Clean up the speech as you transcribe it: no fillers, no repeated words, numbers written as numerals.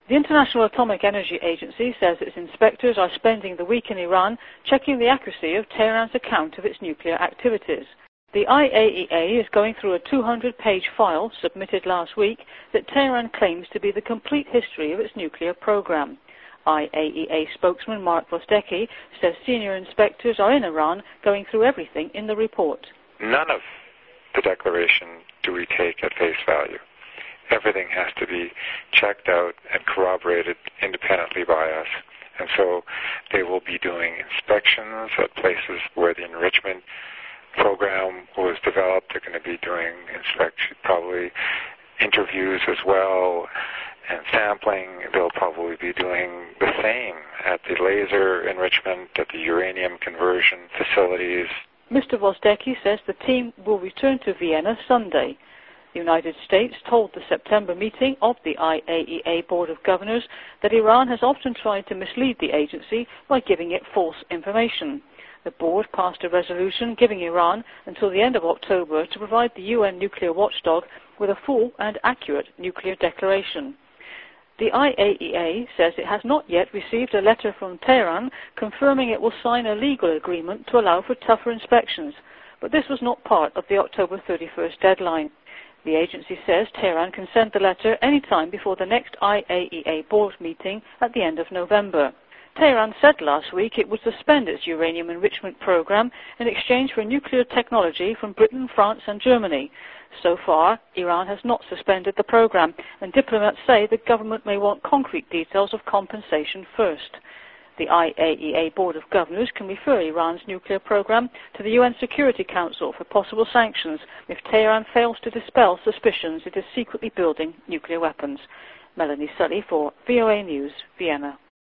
The International Atomic Energy Agency says its inspectors are spending the week in Iran checking the accuracy of Tehran's account of its nuclear activities. The IAEA is going through a 200-page file submitted last week that Tehran claims to be the complete history of its nuclear program. IAEA spokesman Mark Vostecki says senior inspectors are in Iran going through everything in the report. None of the declaration do we take at face value. Everything has to be checked out and corroborated independently by us. And so they will be doing inspections at places where the enrichment program was developed. They're going to be doing probably interviews as well, and sampling. They'll probably be doing the same at the laser enrichment, at the uranium conversion facilities. Mr. Vostecki says the team will return to Vienna Sunday. The United States told the September meeting of the IAEA Board of Governors that Iran has often tried to mislead the agency by giving it false information. The board passed a resolution giving Iran until the end of October to provide the UN nuclear watchdog with a full and accurate nuclear declaration. The IAEA says it has not yet received a letter from Tehran confirming it will sign a legal agreement to allow for tougher inspections, but this was not part of the October 31st deadline. The agency says Tehran can send the letter any time before the next IAEA board meeting at the end of November. Tehran said last week it would suspend its uranium enrichment program in exchange for nuclear technology from Britain, France and Germany. So far, Iran has not suspended the program, and diplomats say the government may want concrete details of compensation first. The IAEA Board of Governors can refer Iran's nuclear program to the UN Security Council for possible sanctions if Tehran fails to dispel suspicions it is secretly building nuclear weapons. Melanie Sully for VOA News, Vienna.